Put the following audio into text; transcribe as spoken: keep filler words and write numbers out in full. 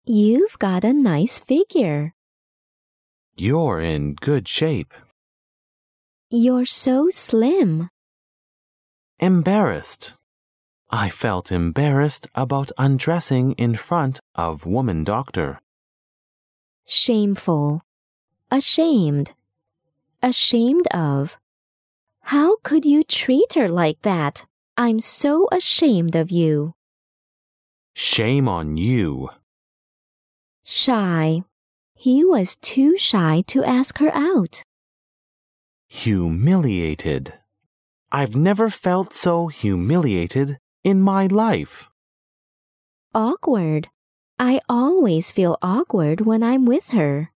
You've got a nice figure. You're in good shape. You're so slim. Embarrassed. I felt embarrassed about undressing in front of woman doctor. Shameful. Ashamed. Ashamed of. How could you treat her like that? I'm so ashamed of you. Shame on you. Shy. He was too shy to ask her out. Humiliated. I've never felt so humiliated in my life. Awkward. I always feel awkward when I'm with her.